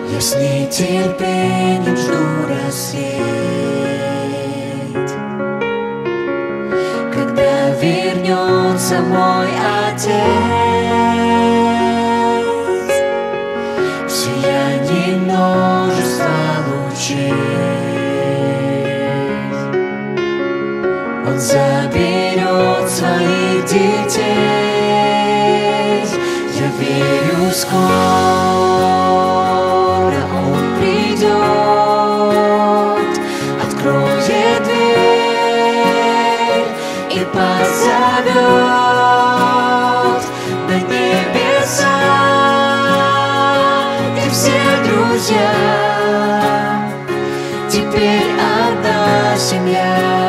Я с нетерпением жду рассвет, когда вернется мой Отец в сиянии множества лучей. Он заберет своих детей. Я верю, скоро Он придет, откроет дверь и позовет на небеса, где все друзья теперь одна семья.